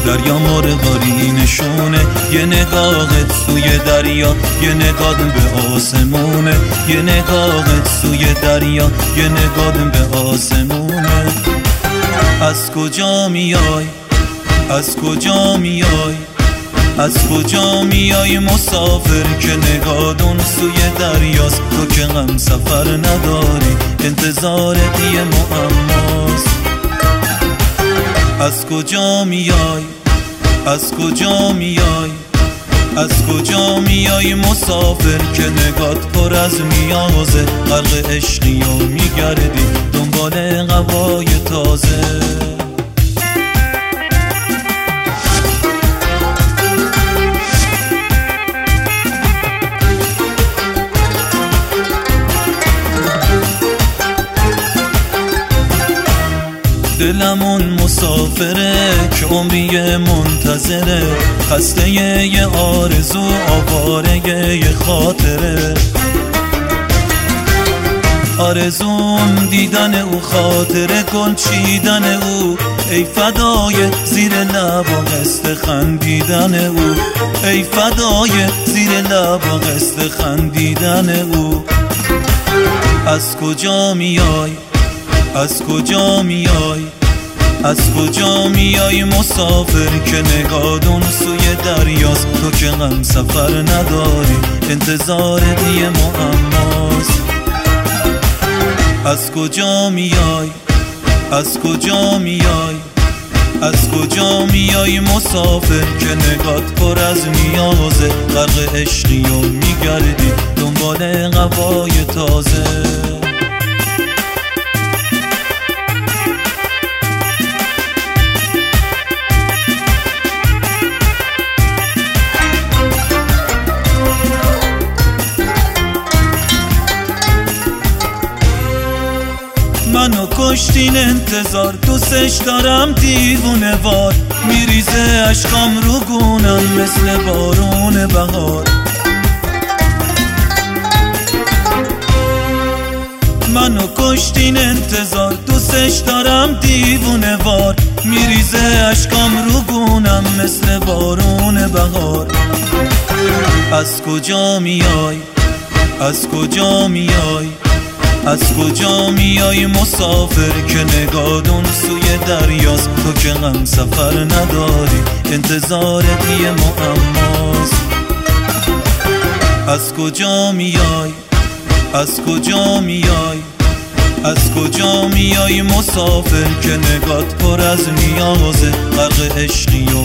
دریا مرغاری نشونه، یه نگاهت سوی دریا، یه نگاه به آسمونه، یه نگاهت سوی دریا، یه نگاه به آسمونه. از کجا میای؟ از کجا میای؟ از کجا میای مسافر که نگادون سوی دریاست؟ تو که غم سفر نداری، انتظارت یه معماست. از کجا میای؟ از کجا میای؟ از کجا میای مسافر که نگات پر از نیازه؟ غرق عشقی و میگردی دنبال قبای تازه. دلمون مسافره که عمری منتظره، خسته یه آرزو، آواره یه خاطره. آرزوم دیدن او، خاطره گل چیدن او، ای فدای زیر لب و قصد خندیدن او، ای فدای زیر لب و قصد خندیدن او. از کجا میای؟ از کجا میای؟ از کجا میای مسافر که نگادون سوی دریاست؟ تو که غم سفر نداری، انتظارت یه معماست. از کجا میای؟ از کجا میای؟ از کجا میای مسافر که نگات پر از نیازه؟ غرق عشقی و میگردی دنبال قبای تازه. منو کشتین انتظار، دوستش دارم دیوونه وار، میریزه عشقام رو گونم مثل بارون بهار. منو کشتین انتظار، دوستش دارم دیوونه وار، میریزه عشقام رو گونم مثل بارون بهار. از کجا میای؟ از کجا میای؟ از کجا میای مسافر که نگادون سوی دریاست؟ تو که غم سفر نداری، انتظارت یه معماست. از کجا میای؟ از کجا میای؟ از کجا میای مسافر که نگات پر از نیازه؟ غرق عشقی و